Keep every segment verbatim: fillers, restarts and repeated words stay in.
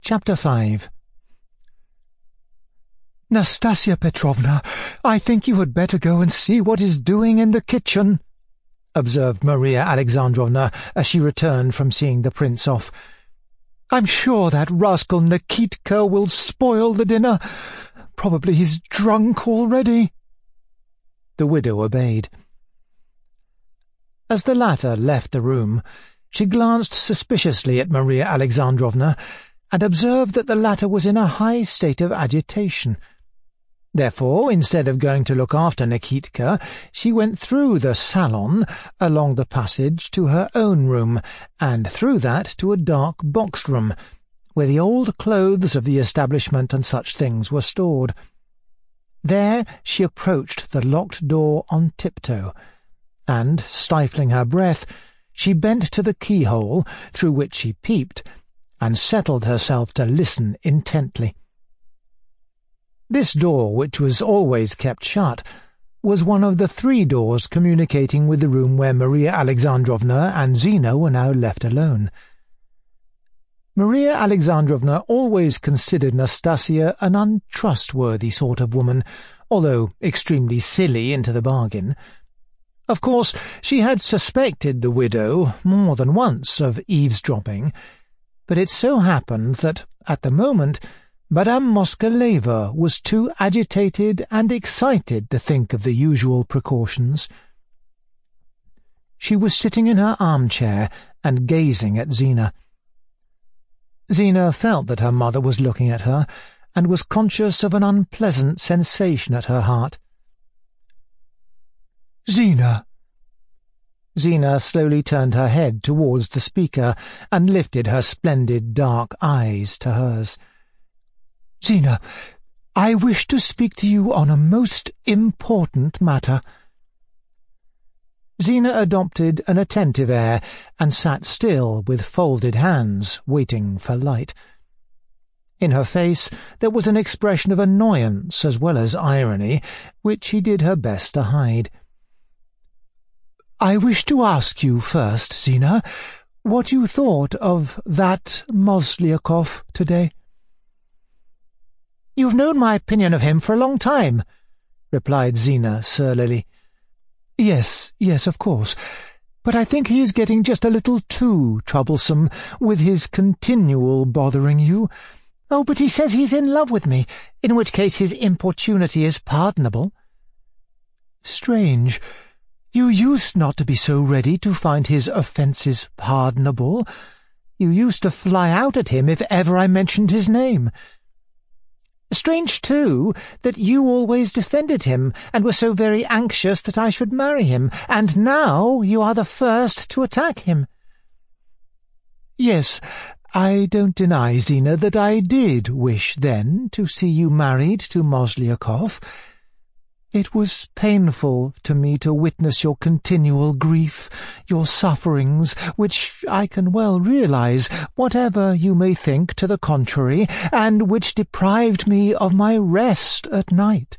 Chapter five. "Nastasia Petrovna, I think you had better go and see what is doing in the kitchen," observed Maria Alexandrovna as she returned from seeing the prince off. "I'm sure that rascal Nikitka will spoil the dinner. Probably he's drunk already." The widow obeyed. As the latter left the room, she glanced suspiciously at Maria Alexandrovna and observed that the latter was in a high state of agitation. Therefore, instead of going to look after Nikitka, she went through the salon, along the passage to her own room, and through that to a dark box-room, where the old clothes of the establishment and such things were stored. There she approached the locked door on tiptoe, and, stifling her breath, she bent to the keyhole, through which she peeped, and settled herself to listen intently. This door, which was always kept shut, was one of the three doors communicating with the room where Maria Alexandrovna and Zina were now left alone. Maria Alexandrovna always considered Nastasia an untrustworthy sort of woman, although extremely silly into the bargain. Of course, she had suspected the widow more than once of eavesdropping, but it so happened that, at the moment, Madame Moskaleva was too agitated and excited to think of the usual precautions. She was sitting in her armchair and gazing at Zina. Zina felt that her mother was looking at her, and was conscious of an unpleasant sensation at her heart. "Zina!" Zina slowly turned her head towards the speaker and lifted her splendid dark eyes to hers. "Zina, I wish to speak to you on a most important matter." Zina adopted an attentive air and sat still with folded hands, waiting for light. In her face there was an expression of annoyance as well as irony, which she did her best to hide. "I wish to ask you first, Zina, what you thought of that Mozliakov today." "You've known my opinion of him for a long time," replied Zina surlily. "Yes, yes, of course. But I think he is getting just a little too troublesome, with his continual bothering you." "Oh, but he says he's in love with me, in which case his importunity is pardonable." "Strange. You used not to be so ready to find his offences pardonable. You used to fly out at him if ever I mentioned his name." "Strange, too, that you always defended him, and were so very anxious that I should marry him, and now you are the first to attack him." "Yes, I don't deny, Zina, that I did wish then to see you married to Mozliakov. It was painful to me to witness your continual grief, your sufferings, which I can well realize, whatever you may think to the contrary, and which deprived me of my rest at night.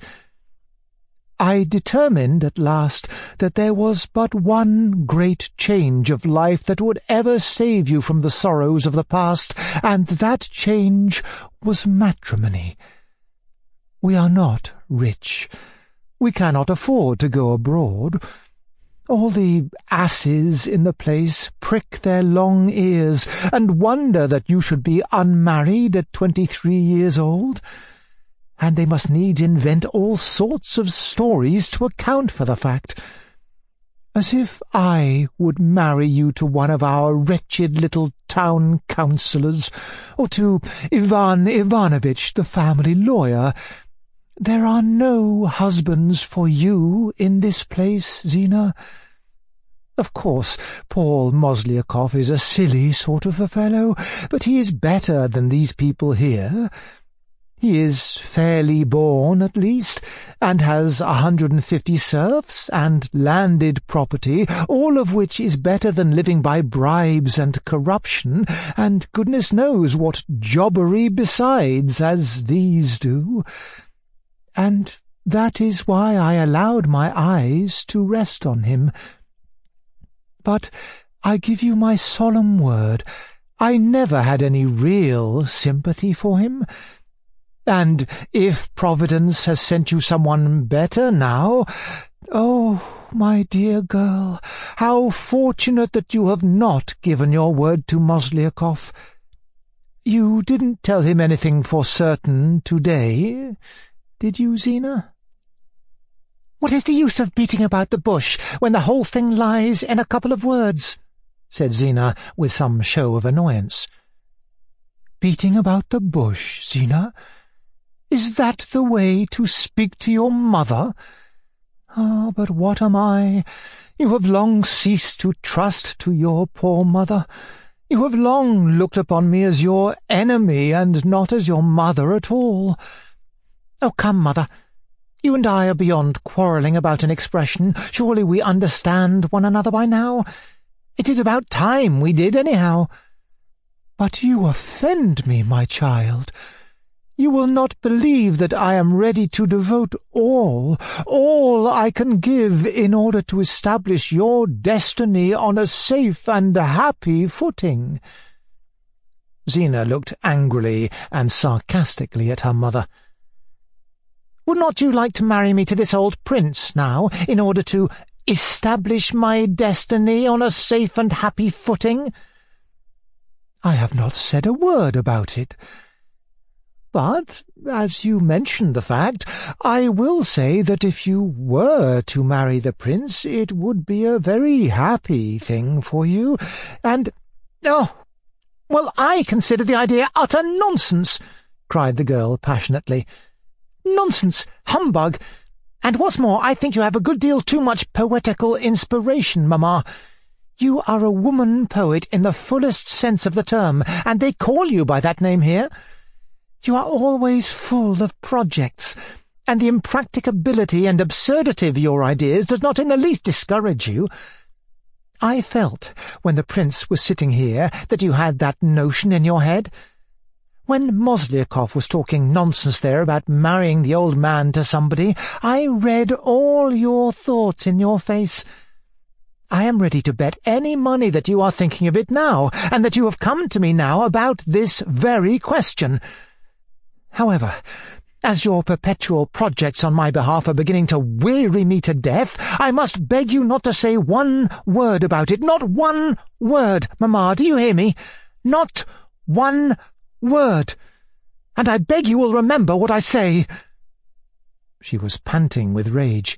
I determined at last that there was but one great change of life that would ever save you from the sorrows of the past, and that change was matrimony. We are not rich. We cannot afford to go abroad. All the asses in the place prick their long ears and wonder that you should be unmarried at twenty-three years old, and they must needs invent all sorts of stories to account for the fact. As if I would marry you to one of our wretched little town councillors, or to Ivan Ivanovitch, the family lawyer. There are no husbands for you in this place, Zina. Of course, Paul Mozliakov is a silly sort of a fellow, but he is better than these people here. He is fairly born, at least, and has a hundred and fifty serfs and landed property, all of which is better than living by bribes and corruption, and goodness knows what jobbery besides, as these do. And that is why I allowed my eyes to rest on him. But I give you my solemn word, I never had any real sympathy for him. And if Providence has sent you someone better now, oh, my dear girl, how fortunate that you have not given your word to Mozliakov. You didn't tell him anything for certain today, did you, Zina?" "What is the use of beating about the bush when the whole thing lies in a couple of words?" said Zina with some show of annoyance. "Beating about the bush, Zina? Is that the way to speak to your mother? Ah, but what am I? You have long ceased to trust to your poor mother. You have long looked upon me as your enemy, and not as your mother at all. Oh, come, mother. You and I are beyond quarrelling about an expression. Surely we understand one another by now. It is about time we did, anyhow. But you offend me, my child. You will not believe that I am ready to devote all, all I can give in order to establish your destiny on a safe and happy footing." Zina looked angrily and sarcastically at her mother. "Would not you like to marry me to this old prince now, in order to establish my destiny on a safe and happy footing?" "I have not said a word about it. But, as you mention the fact, I will say that if you were to marry the prince, it would be a very happy thing for you, and—" "Oh, well, I consider the idea utter nonsense," cried the girl passionately. "Nonsense, humbug, and what's more, I think you have a good deal too much poetical inspiration, mamma. You are a woman poet in the fullest sense of the term, and they call you by that name here. You are always full of projects, and the impracticability and absurdity of your ideas does not in the least discourage you. I felt, when the prince was sitting here, that you had that notion in your head. When Mozliakov was talking nonsense there about marrying the old man to somebody, I read all your thoughts in your face. I am ready to bet any money that you are thinking of it now, and that you have come to me now about this very question. However, as your perpetual projects on my behalf are beginning to weary me to death, I must beg you not to say one word about it. Not one word, mamma, do you hear me? Not one word. And I beg you will remember what I say." She was panting with rage.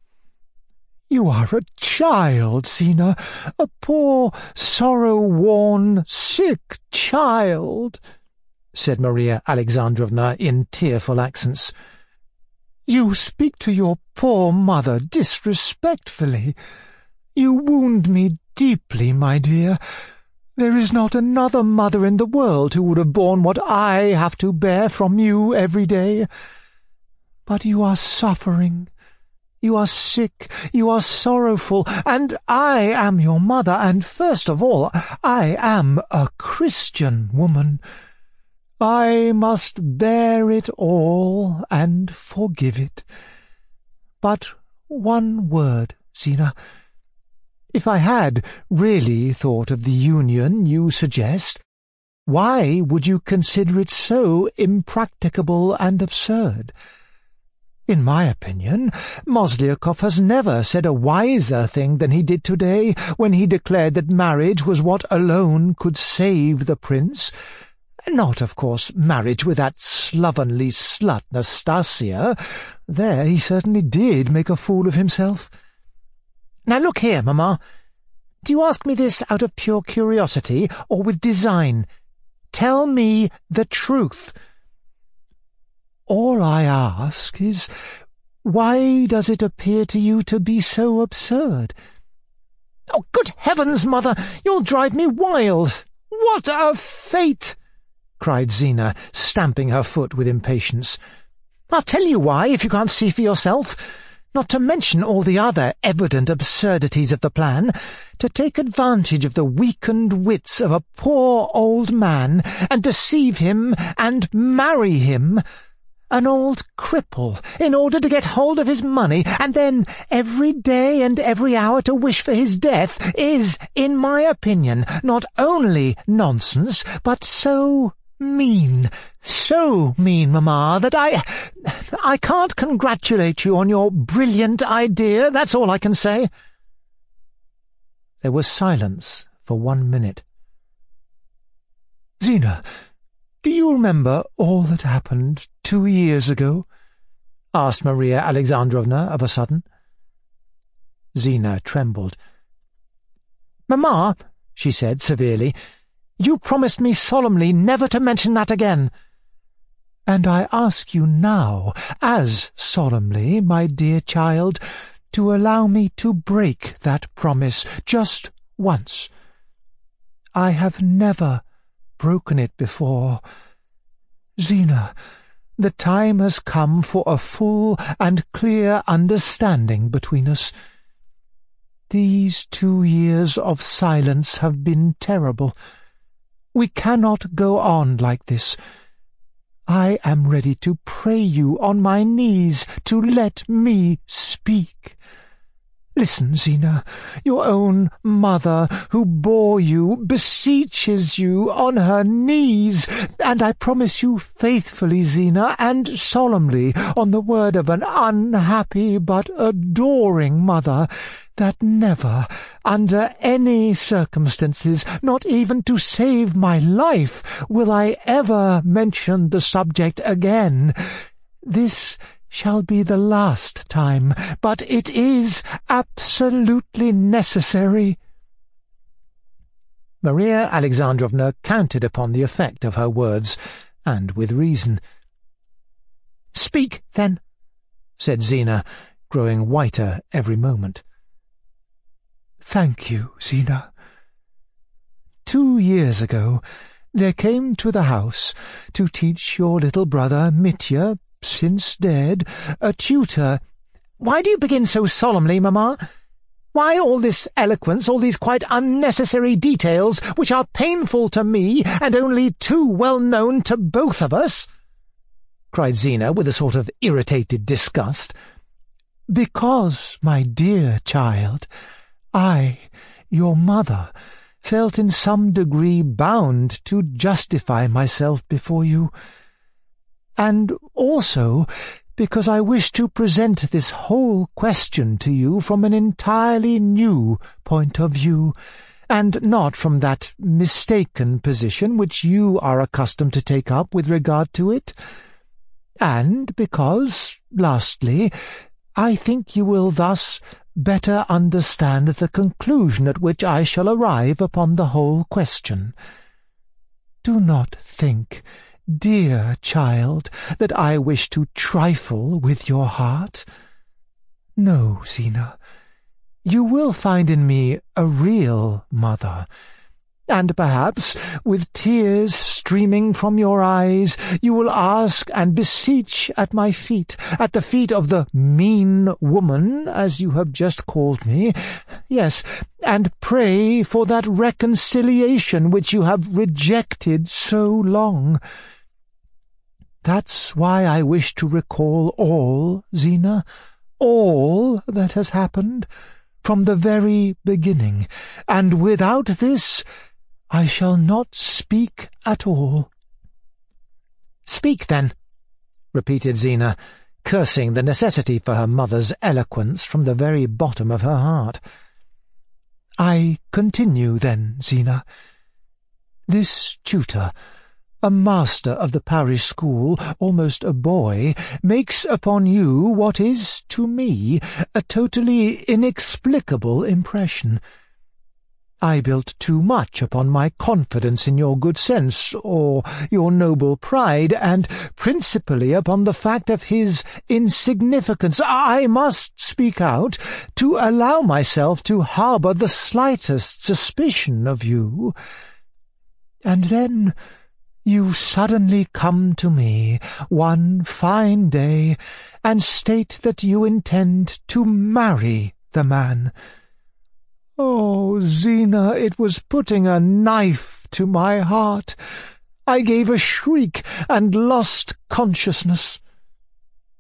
"You are a child, Zina, a poor, sorrow-worn, sick child," said Maria Alexandrovna in tearful accents. "You speak to your poor mother disrespectfully. You wound me deeply, my dear. There is not another mother in the world who would have borne what I have to bear from you every day. But you are suffering. You are sick, you are sorrowful, and I am your mother, and first of all, I am a Christian woman. I must bear it all and forgive it. But one word, Zina. If I had really thought of the union you suggest, why would you consider it so impracticable and absurd? In my opinion, Mozliakov has never said a wiser thing than he did today, when he declared that marriage was what alone could save the prince. Not, of course, marriage with that slovenly slut Nastasia. There he certainly did make a fool of himself. Now look here, mamma. Do you ask me this out of pure curiosity, or with design? Tell me the truth. All I ask is, why does it appear to you to be so absurd? Oh, good heavens, mother, you'll drive me wild. What a fate! Cried Zina, stamping her foot with impatience. I'll tell you why, if you can't see for yourself. Not to mention all the other evident absurdities of the plan, to take advantage of the weakened wits of a poor old man, and deceive him, and marry him. an old cripple, in order to get hold of his money, and then every day and every hour to wish for his death is, in my opinion, not only nonsense, but so mean, so mean, Mamma, that I... I can't congratulate you on your brilliant idea, that's all I can say." There was silence for one minute. "Zina, do you remember all that happened two years ago?" asked Maria Alexandrovna of a sudden. Zina trembled. "Mamma," she said severely, "you promised me solemnly never to mention that again." "And I ask you now, as solemnly, my dear child, to allow me to break that promise just once. I have never broken it before. Zina, the time has come for a full and clear understanding between us. These two years of silence have been terrible. We cannot go on like this. I am ready to pray you on my knees to let me speak. Listen, Zina, your own mother, who bore you, beseeches you on her knees, and I promise you faithfully, Zina, and solemnly, on the word of an unhappy but adoring mother, that never, under any circumstances, not even to save my life, will I ever mention the subject again. This shall be the last time, but it is absolutely necessary." Maria Alexandrovna counted upon the effect of her words, and with reason. "Speak, then," said Zina, growing whiter every moment. "Thank you, Zina. Two years ago there came to the house to teach your little brother Mitya, since dead, a tutor—" "Why do you begin so solemnly, Mamma? Why all this eloquence, all these quite unnecessary details, which are painful to me and only too well known to both of us?" cried Zina with a sort of irritated disgust. "Because, my dear child, I, your mother, felt in some degree bound to justify myself before you, and also because I wish to present this whole question to you from an entirely new point of view, and not from that mistaken position which you are accustomed to take up with regard to it, and because, lastly, I think you will thus better understand the conclusion at which I shall arrive upon the whole question. Do not think, dear child, that I wish to trifle with your heart. No, Zina, you will find in me a real mother, and perhaps, with tears streaming from your eyes, you will ask and beseech at my feet, at the feet of the mean woman, as you have just called me, yes, and pray for that reconciliation which you have rejected so long. That's why I wish to recall all, Zina, all that has happened, from the very beginning, and without this I shall not speak at all." "Speak, then," repeated Zina, cursing the necessity for her mother's eloquence from the very bottom of her heart. "I continue, then, Zina. This tutor, a master of the parish school, almost a boy, makes upon you what is, to me, a totally inexplicable impression. I built too much upon my confidence in your good sense, or your noble pride, and principally upon the fact of his insignificance. I must speak out, to allow myself to harbour the slightest suspicion of you. And then you suddenly come to me, one fine day, and state that you intend to marry the man. Oh, Zina, it was putting a knife to my heart. I gave a shriek and lost consciousness.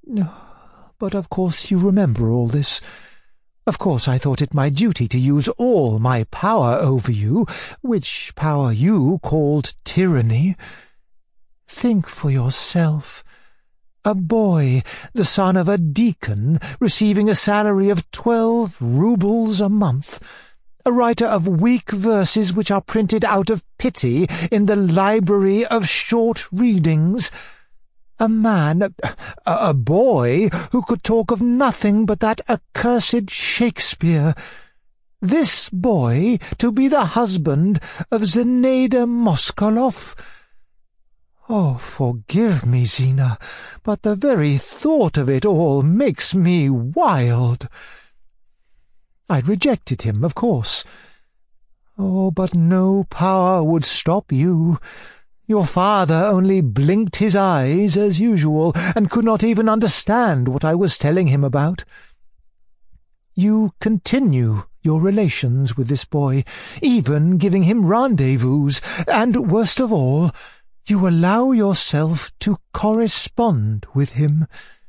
But of course you remember all this. Of course I thought it my duty to use all my power over you, which power you called tyranny. Think for yourself. A boy, the son of a deacon, receiving a salary of twelve roubles a month, a writer of weak verses which are printed out of pity in the library of short readings, a man, a, a boy, who could talk of nothing but that accursed Shakespeare. This boy to be the husband of Zinaida Moskaloff. Oh, forgive me, Zina, but the very thought of it all makes me wild. I rejected him, of course. Oh, but no power would stop you. Your father only blinked his eyes as usual, and could not even understand what I was telling him about. You continue your relations with this boy, even giving him rendezvous, and, worst of all, you allow yourself to correspond with him.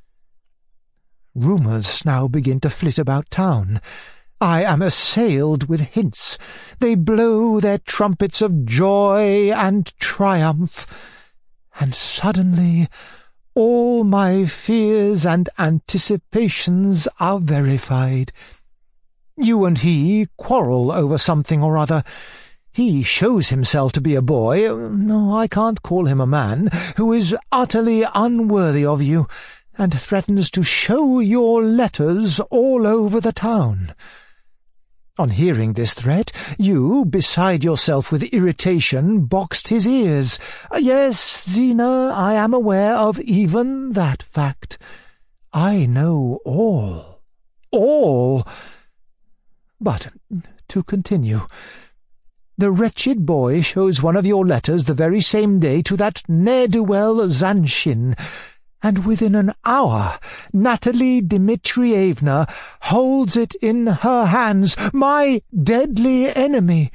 Rumours now begin to flit about town. I am assailed with hints. They blow their trumpets of joy and triumph, and suddenly all my fears and anticipations are verified. You and he quarrel over something or other. He shows himself to be a boy, no, I can't call him a man, who is utterly unworthy of you, and threatens to show your letters all over the town. On hearing this threat, you, beside yourself with irritation, boxed his ears. Yes, Zina, I am aware of even that fact. I know all, all. But, to continue, the wretched boy shows one of your letters the very same day to that ne'er-do-well Zanshin, and within an hour Natalie Dmitrievna holds it in her hands, my deadly enemy.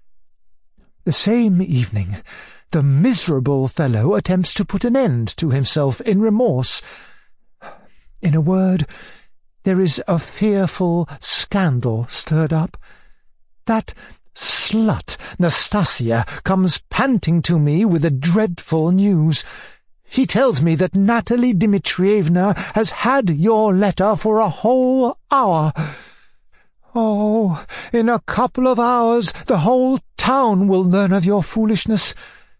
The same evening the miserable fellow attempts to put an end to himself in remorse. In a word, there is a fearful scandal stirred up. That slut Nastasia comes panting to me with the dreadful news. She tells me that Natalie Dmitrievna has had your letter for a whole hour. Oh, in a couple of hours the whole town will learn of your foolishness.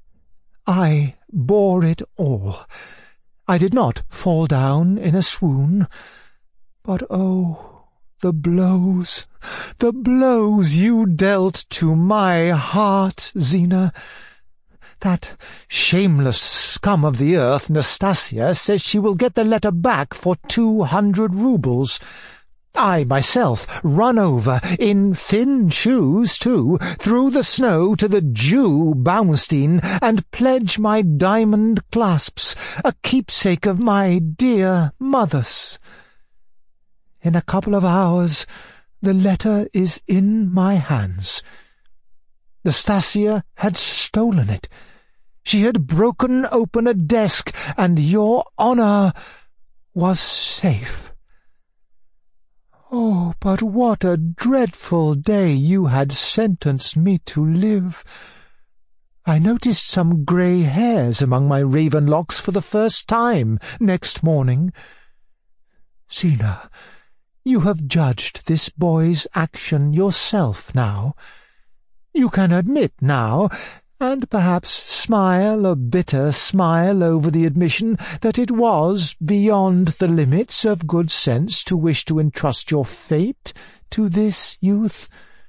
I bore it all. I did not fall down in a swoon. But oh, the blows, the blows you dealt to my heart, Zina. That shameless scum of the earth, Nastasia, says she will get the letter back for two hundred roubles. I myself run over, in thin shoes too, through the snow to the Jew Baumstein, and pledge my diamond clasps, a keepsake of my dear mother's. In a couple of hours the letter is in my hands. Nastasia had stolen it. She had broken open a desk, and your honour was safe. Oh, but what a dreadful day you had sentenced me to live! I noticed some grey hairs among my raven locks for the first time next morning. Zina, you have judged this boy's action yourself now. You can admit now, and perhaps smile a bitter smile over the admission, that it was beyond the limits of good sense to wish to entrust your fate to this youth.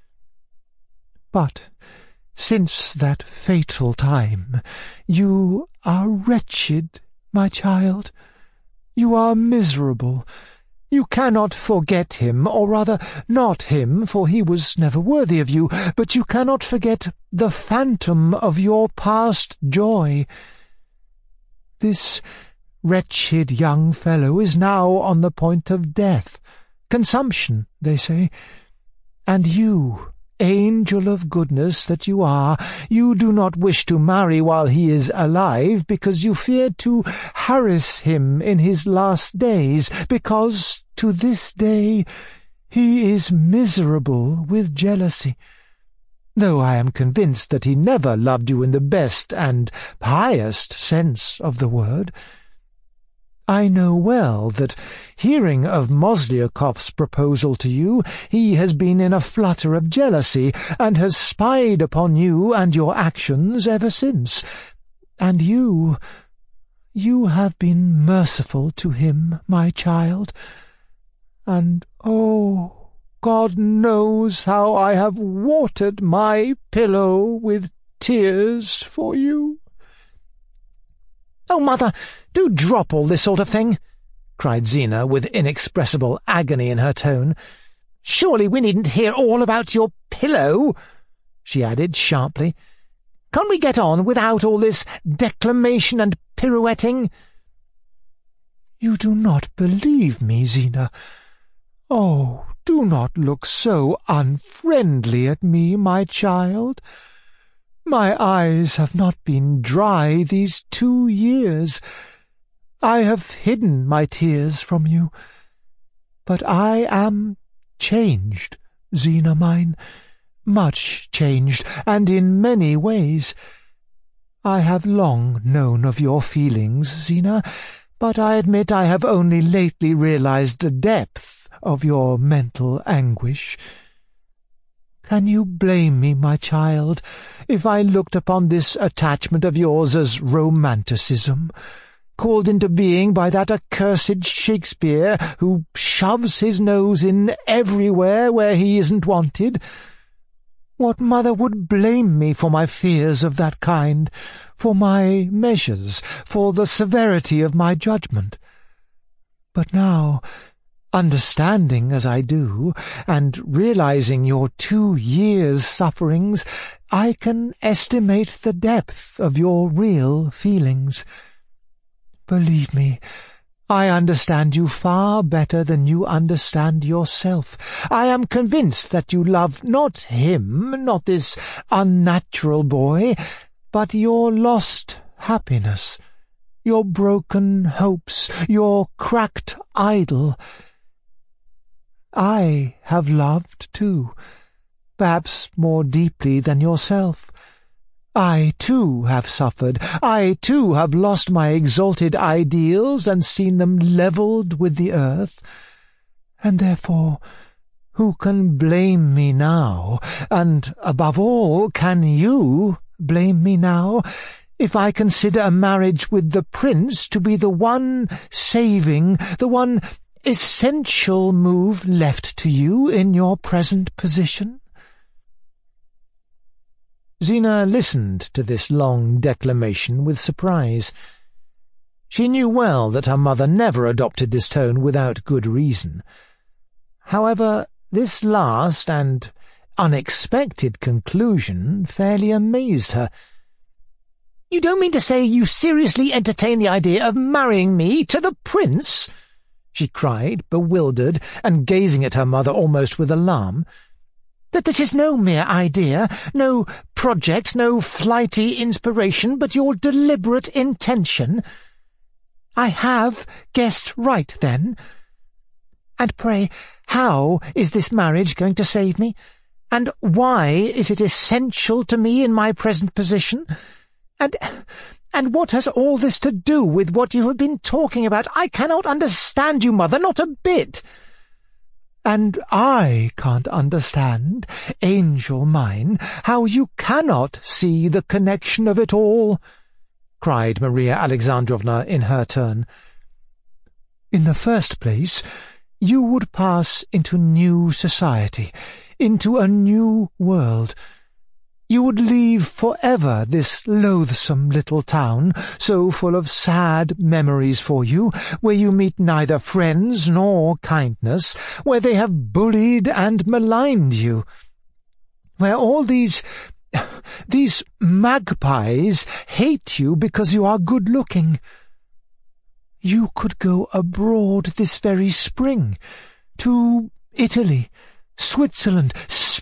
But since that fatal time you are wretched, my child. You are miserable. You cannot forget him, or rather not him, for he was never worthy of you, but you cannot forget the phantom of your past joy. This wretched young fellow is now on the point of death, consumption, they say, and you, angel of goodness that you are, you do not wish to marry while he is alive, because you fear to harass him in his last days, because to this day he is miserable with jealousy, though I am convinced that he never loved you in the best and highest sense of the word. I know well that, hearing of Mozliakov's proposal to you, he has been in a flutter of jealousy, and has spied upon you and your actions ever since. And you, you have been merciful to him, my child, and, oh, God knows how I have watered my pillow with tears for you." "Oh, mother, do drop all this sort of thing," cried Zina, with inexpressible agony in her tone. "Surely we needn't hear all about your pillow," she added sharply. "Can't we get on without all this declamation and pirouetting?" "You do not believe me, Zina. Oh, do not look so unfriendly at me, my child. My eyes have not been dry these two years. I have hidden my tears from you. But I am changed, Zina mine, much changed, and in many ways. I have long known of your feelings, Zina, but I admit I have only lately realized the depth of your mental anguish. Can you blame me, my child, if I looked upon this attachment of yours as romanticism, called into being by that accursed Shakespeare, who shoves his nose in everywhere where he isn't wanted? What mother would blame me for my fears of that kind, for my measures, for the severity of my judgment? But now, understanding as I do, and realizing your two years' sufferings, I can estimate the depth of your real feelings. Believe me, I understand you far better than you understand yourself. I am convinced that you love not him, not this unnatural boy, but your lost happiness, your broken hopes, your cracked idol. I have loved, too, perhaps more deeply than yourself. I, too, have suffered. I, too, have lost my exalted ideals and seen them levelled with the earth. And therefore, who can blame me now, and, above all, can you blame me now, if I consider a marriage with the prince to be the one saving, the one essential move left to you in your present position?" Zina listened to this long declamation with surprise. She knew well that her mother never adopted this tone without good reason. However, this last and unexpected conclusion fairly amazed her. "You don't mean to say you seriously entertain the idea of marrying me to the prince?" she cried, bewildered, and gazing at her mother almost with alarm. "That this is no mere idea, no project, no flighty inspiration, but your deliberate intention? I have guessed right, then? And pray, how is this marriage going to save me? And why is it essential to me in my present position? And... And what has all this to do with what you have been talking about? I cannot understand you, mother, not a bit." "And I can't understand, angel mine, how you cannot see the connection of it all," cried Maria Alexandrovna in her turn. "In the first place, you would pass into new society, into a new world. You would leave for ever this loathsome little town, so full of sad memories for you, where you meet neither friends nor kindness, where they have bullied and maligned you, where all these, these magpies hate you because you are good-looking. You could go abroad this very spring, to Italy, Switzerland, Spain,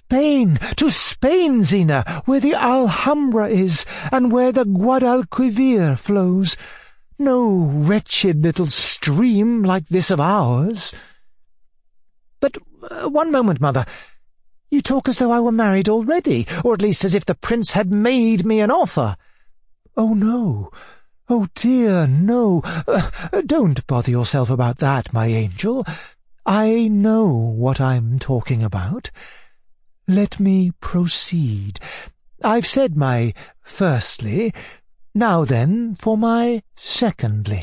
Spain, to Spain, Zina, where the Alhambra is, and where the Guadalquivir flows. No wretched little stream like this of ours. But uh, one moment, Mother. You talk as though I were married already, or at least as if the prince had made me an offer. Oh, no. Oh, dear, no. Uh, don't bother yourself about that, my angel. I know what I'm talking about. Let me proceed. I've said my firstly. Now then, for my secondly.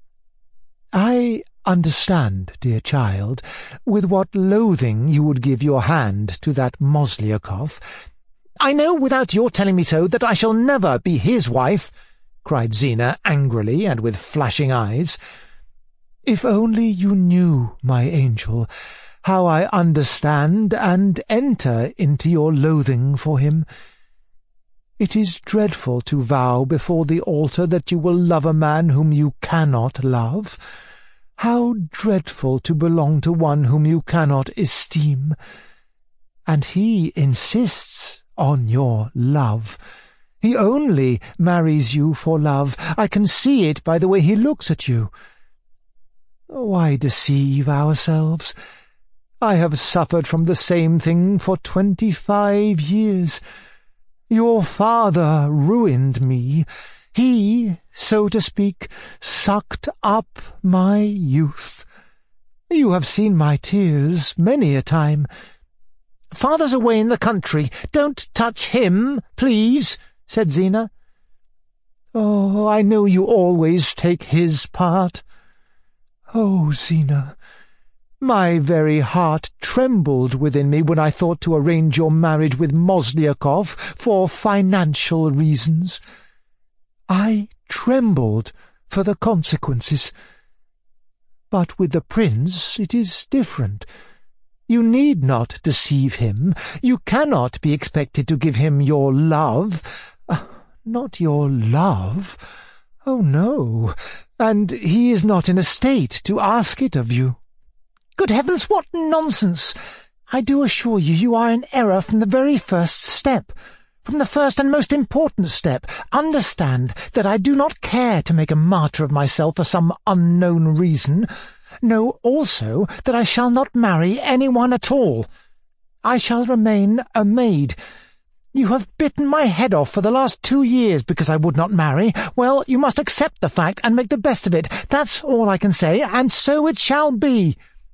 I understand, dear child, with what loathing you would give your hand to that Mozliakov. I know, without your telling me so, that I shall never be his wife, cried Zina angrily and with flashing eyes. If only you knew, my angel, how I understand and enter into your loathing for him. It is dreadful to vow before the altar that you will love a man whom you cannot love. How dreadful to belong to one whom you cannot esteem. And he insists on your love. He only marries you for love. I can see it by the way he looks at you. Why deceive ourselves? I have suffered from the same thing for twenty-five years. Your father ruined me. He, so to speak, sucked up my youth. You have seen my tears many a time. Father's away in the country. Don't touch him, please, said Zina. Oh, I know you always take his part. Oh, Zina, my very heart trembled within me when I thought to arrange your marriage with Mozliakov for financial reasons. I trembled for the consequences. But with the prince it is different. You need not deceive him. You cannot be expected to give him your love. Uh, not your love. Oh, no. And he is not in a state to ask it of you. Good heavens, what nonsense! I do assure you you are in error from the very first step. From the first and most important step. Understand that I do not care to make a martyr of myself for some unknown reason. Know also that I shall not marry anyone at all. I shall remain a maid. You have bitten my head off for the last two years because I would not marry. Well, you must accept the fact and make the best of it. That's all I can say, and so it shall be.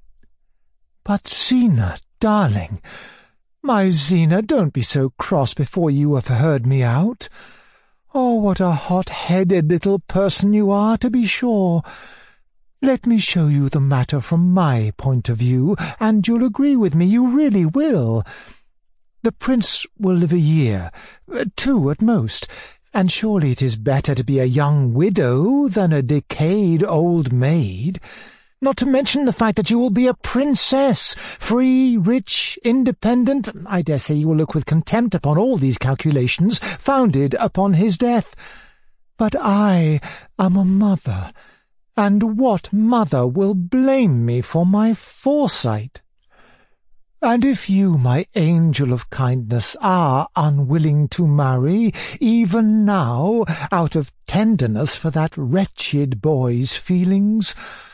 But, Zina, darling, my Zina, don't be so cross before you have heard me out. Oh, what a hot-headed little person you are, to be sure. Let me show you the matter from my point of view, and you'll agree with me, you really will. The prince will live a year, two at most, and surely it is better to be a young widow than a decayed old maid. Not to mention the fact that you will be a princess, free, rich, independent. I dare say you will look with contempt upon all these calculations, founded upon his death. But I am a mother, and what mother will blame me for my foresight? And if you, my angel of kindness, are unwilling to marry, even now, out of tenderness for that wretched boy's feelings,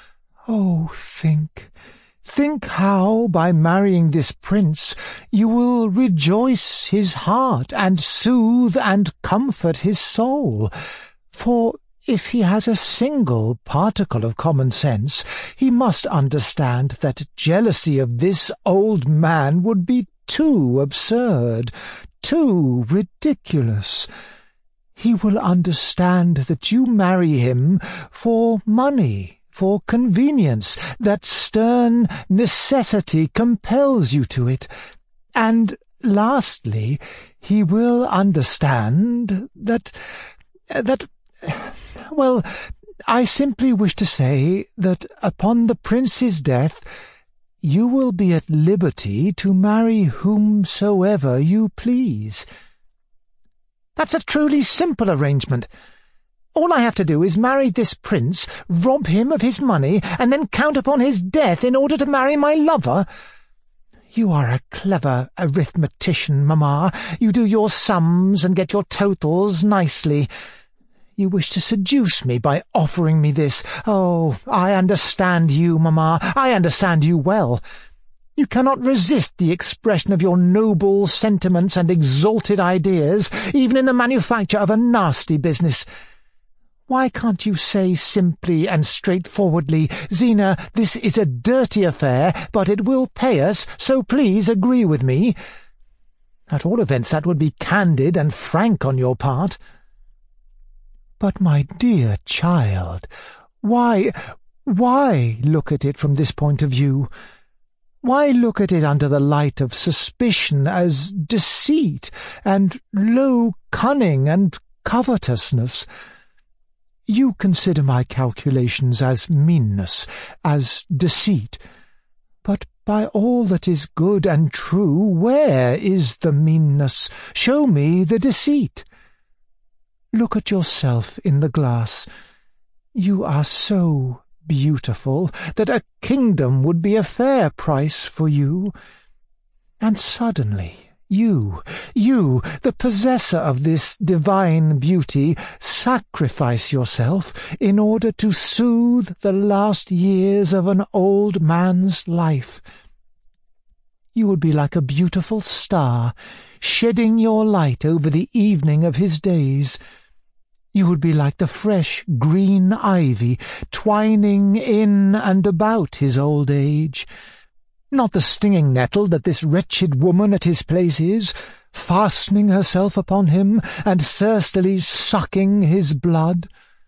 oh, think, think how, by marrying this prince, you will rejoice his heart, and soothe and comfort his soul. For if he has a single particle of common sense, he must understand that jealousy of this old man would be too absurd, too ridiculous. He will understand that you marry him for money, for convenience, that stern necessity compels you to it. And lastly, he will understand that, that, well, I simply wish to say that upon the prince's death you will be at liberty to marry whomsoever you please. That's a truly simple arrangement. All I have to do is marry this prince, rob him of his money, and then count upon his death in order to marry my lover. You are a clever arithmetician, Mamma. You do your sums and get your totals nicely. You wish to seduce me by offering me this. Oh, I understand you, Mamma. I understand you well. You cannot resist the expression of your noble sentiments and exalted ideas, even in the manufacture of a nasty business. Why can't you say simply and straightforwardly, Zina, this is a dirty affair, but it will pay us, so please agree with me? At all events, that would be candid and frank on your part. But, my dear child, why, why look at it from this point of view? Why look at it under the light of suspicion as deceit and low cunning and covetousness? You consider my calculations as meanness, as deceit. But by all that is good and true, where is the meanness? Show me the deceit. Look at yourself in the glass. You are so beautiful that a kingdom would be a fair price for you. And suddenly you, you, the possessor of this divine beauty, sacrifice yourself in order to soothe the last years of an old man's life. You would be like a beautiful star, shedding your light over the evening of his days. You would be like the fresh green ivy twining in and about his old age, not the stinging nettle that this wretched woman at his place is, fastening herself upon him and thirstily sucking his blood.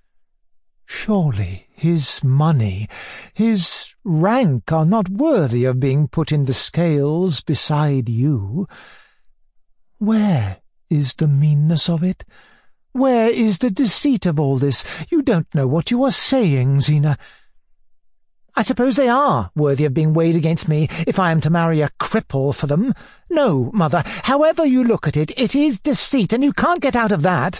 Surely his money, his rank are not worthy of being put in the scales beside you. Where is the meanness of it? Where is the deceit of all this? You don't know what you are saying, Zina. I suppose they are worthy of being weighed against me if I am to marry a cripple for them. No, Mother, however you look at it, it is deceit, and you can't get out of that.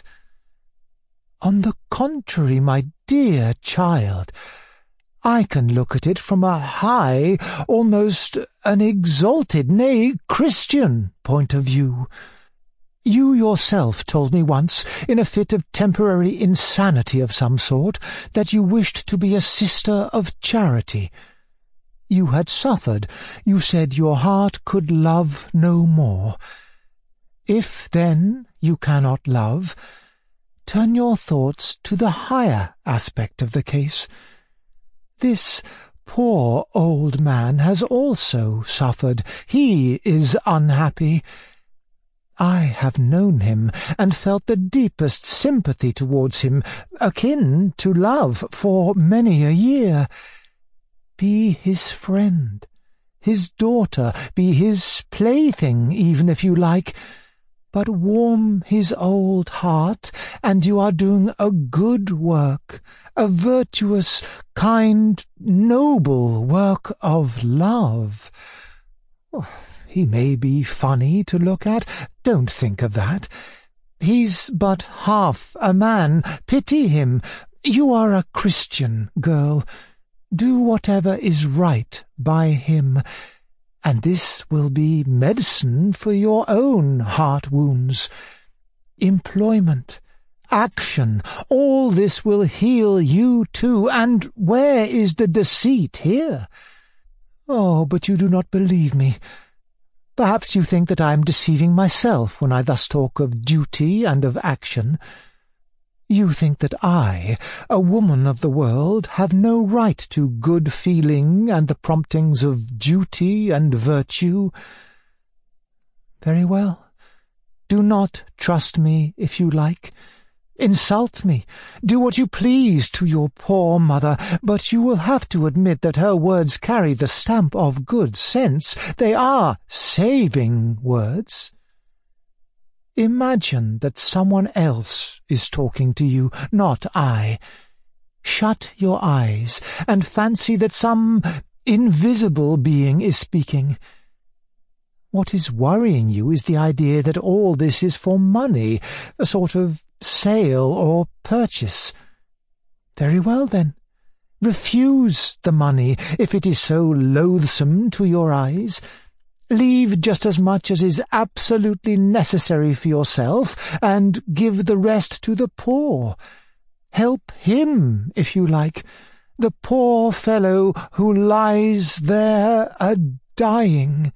On the contrary, my dear child, I can look at it from a high, almost an exalted, nay, Christian point of view. You yourself told me once, in a fit of temporary insanity of some sort, that you wished to be a sister of charity. You had suffered. You said your heart could love no more. If, then, you cannot love, turn your thoughts to the higher aspect of the case. This poor old man has also suffered. He is unhappy. I have known him, and felt the deepest sympathy towards him, akin to love, for many a year. Be his friend, his daughter, be his plaything, even if you like, but warm his old heart, and you are doing a good work, a virtuous, kind, noble work of love. Oh, he may be funny to look at. Don't think of that. He's but half a man. Pity him. You are a Christian girl. Do whatever is right by him, and this will be medicine for your own heart wounds. Employment, action, all this will heal you too, and where is the deceit here? Oh, but you do not believe me. Perhaps you think that I am deceiving myself when I thus talk of duty and of action. You think that I, a woman of the world, have no right to good feeling and the promptings of duty and virtue. Very well. Do not trust me if you like. Insult me. Do what you please to your poor mother, but you will have to admit that her words carry the stamp of good sense. They are saving words. Imagine that someone else is talking to you, not I. Shut your eyes and fancy that some invisible being is speaking. What is worrying you is the idea that all this is for money, a sort of sale or purchase. Very well, then. Refuse the money if it is so loathsome to your eyes. Leave just as much as is absolutely necessary for yourself, and give the rest to the poor. Help him, if you like, the poor fellow who lies there a-dying."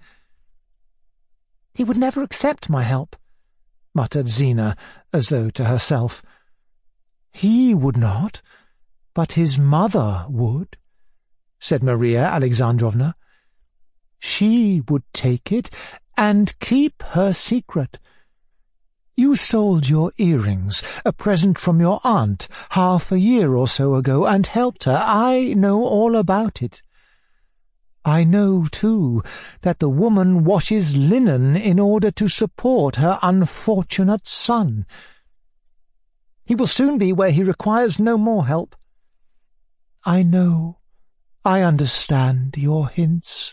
"He would never accept my help," muttered Zina, as though to herself. "He would not, but his mother would," said Maria Alexandrovna. "She would take it and keep her secret. You sold your earrings, a present from your aunt, half a year or so ago, and helped her. I know all about it. I know, too, that the woman washes linen in order to support her unfortunate son. He will soon be where he requires no more help. I know, I understand your hints."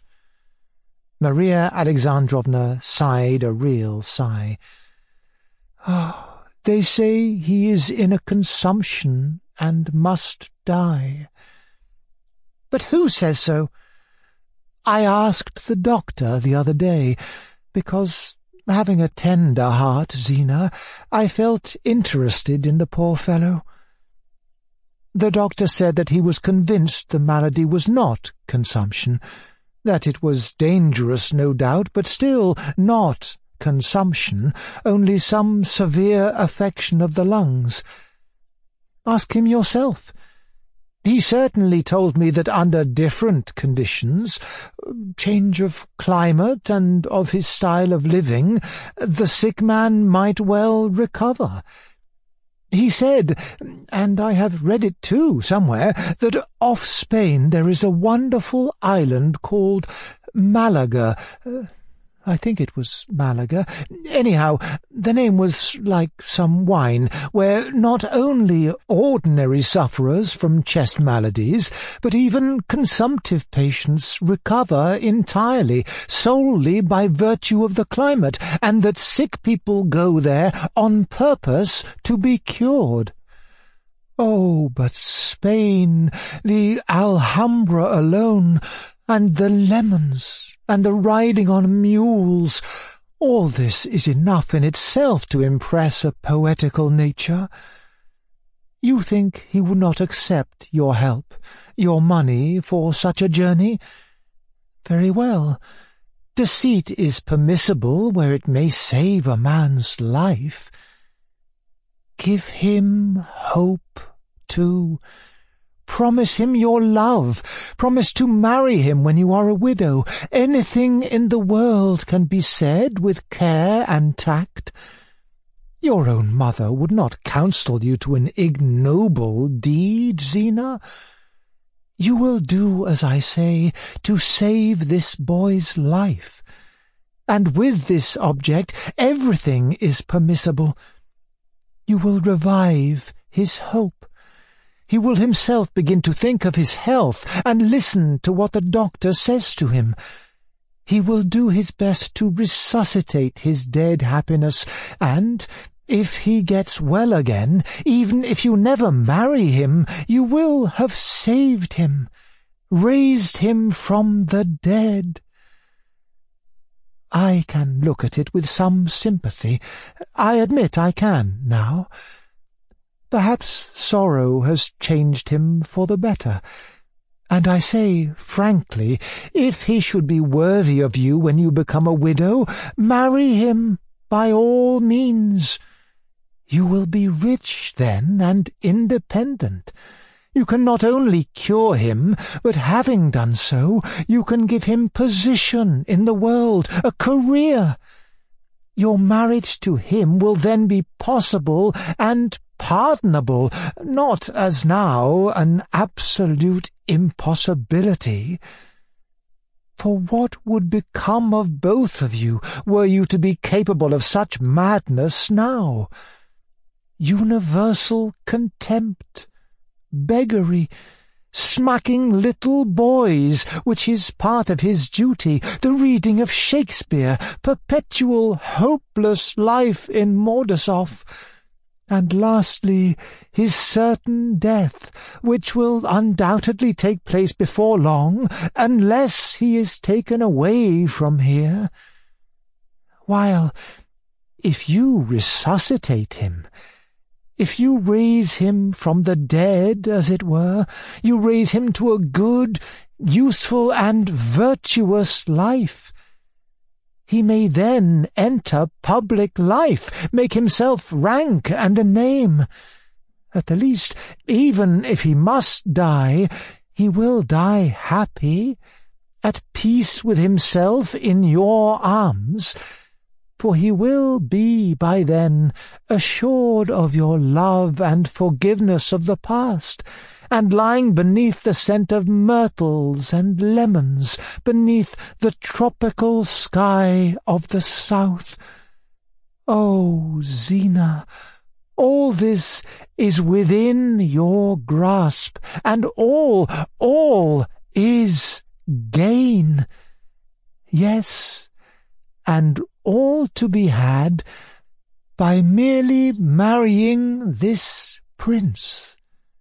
Maria Alexandrovna sighed a real sigh. "Oh, they say he is in a consumption and must die." "But who says so?" "I asked the doctor the other day, because, having a tender heart, Zina, I felt interested in the poor fellow. The doctor said that he was convinced the malady was not consumption, that it was dangerous, no doubt, but still not consumption, only some severe affection of the lungs. Ask him yourself. He certainly told me that under different conditions, change of climate and of his style of living, the sick man might well recover. He said, and I have read it too somewhere, that off Spain there is a wonderful island called Malaga. Uh, I think it was Malaga. Anyhow, the name was like some wine, where not only ordinary sufferers from chest maladies, but even consumptive patients recover entirely, solely by virtue of the climate, and that sick people go there on purpose to be cured. Oh, but Spain, the Alhambra alone, and the lemons, and the riding on mules, all this is enough in itself to impress a poetical nature. You think he would not accept your help, your money, for such a journey? Very well. Deceit is permissible where it may save a man's life. Give him hope, too. Promise him your love. Promise to marry him when you are a widow. Anything in the world can be said with care and tact. Your own mother would not counsel you to an ignoble deed, Zina. You will do as I say, to save this boy's life. And with this object everything is permissible. You will revive his hope. He will himself begin to think of his health and listen to what the doctor says to him. He will do his best to resuscitate his dead happiness, and if he gets well again, even if you never marry him, you will have saved him, raised him from the dead. I can look at it with some sympathy. I admit I can, now. Perhaps sorrow has changed him for the better, and I say frankly, if he should be worthy of you when you become a widow, marry him by all means. You will be rich then and independent. You can not only cure him, but having done so, you can give him position in the world, a career. Your marriage to him will then be possible and pardonable, not as now an absolute impossibility. For what would become of both of you were you to be capable of such madness now? Universal contempt, beggary, smacking little boys, which is part of his duty, the reading of Shakespeare, perpetual hopeless life in Mordasoff, and lastly his certain death, which will undoubtedly take place before long, unless he is taken away from here. While, if you resuscitate him, if you raise him from the dead, as it were, you raise him to a good, useful, and virtuous life. He may then enter public life, make himself rank and a name. At the least, even if he must die, he will die happy, at peace with himself in your arms, for he will be by then assured of your love and forgiveness of the past, and lying beneath the scent of myrtles and lemons, beneath the tropical sky of the south. Oh, Zina, all this is within your grasp, and all, all is gain. Yes, and all to be had by merely marrying this prince."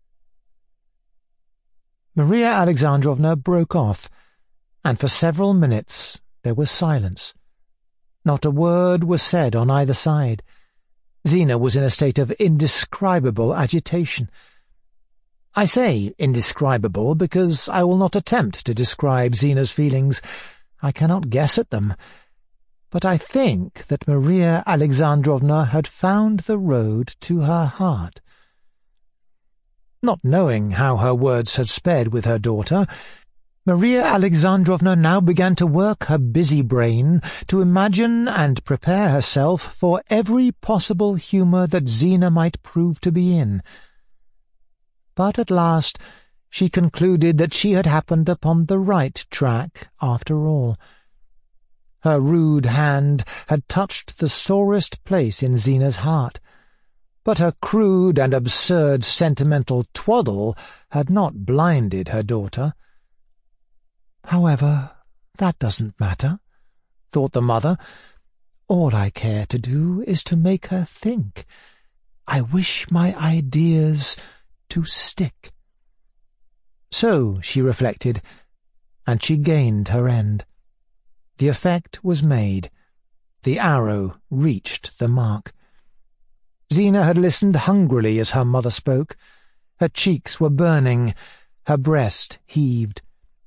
Maria Alexandrovna broke off, and for several minutes there was silence. Not a word was said on either side. Zina was in a state of indescribable agitation. I say indescribable because I will not attempt to describe Zina's feelings. I cannot guess at them. But I think that Maria Alexandrovna had found the road to her heart. Not knowing how her words had sped with her daughter, Maria Alexandrovna now began to work her busy brain to imagine and prepare herself for every possible humour that Zina might prove to be in. But at last she concluded that she had happened upon the right track after all. Her rude hand had touched the sorest place in Zina's heart, but her crude and absurd sentimental twaddle had not blinded her daughter. "However, that doesn't matter," thought the mother. "All I care to do is to make her think. I wish my ideas to stick." So she reflected, and she gained her end. The effect was made. The arrow reached the mark. Zina had listened hungrily as her mother spoke. Her cheeks were burning. Her breast heaved.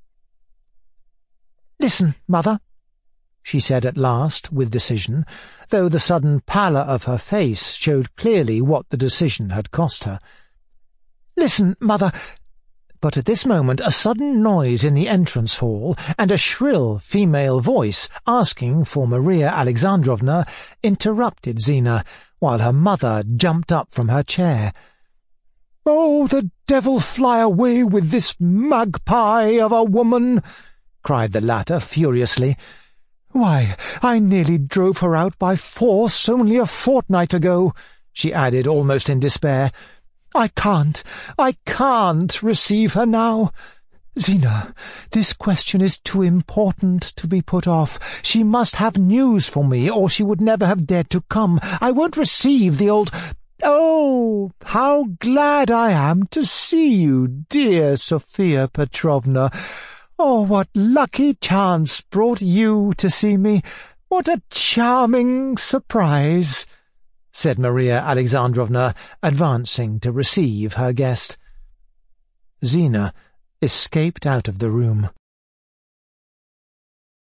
"Listen, mother," she said at last, with decision, though the sudden pallor of her face showed clearly what the decision had cost her. "Listen, mother." But at this moment a sudden noise in the entrance hall, and a shrill female voice asking for Maria Alexandrovna, interrupted Zina, while her mother jumped up from her chair. "Oh, the devil fly away with this magpie of a woman!" cried the latter furiously. "Why, I nearly drove her out by force only a fortnight ago," she added almost in despair. "I can't, I can't receive her now. Zina, this question is too important to be put off. She must have news for me, or she would never have dared to come. I won't receive the old— Oh, how glad I am to see you, dear Sophia Petrovna. Oh, what lucky chance brought you to see me. What a charming surprise," said Maria Alexandrovna, advancing to receive her guest. Zina escaped out of the room.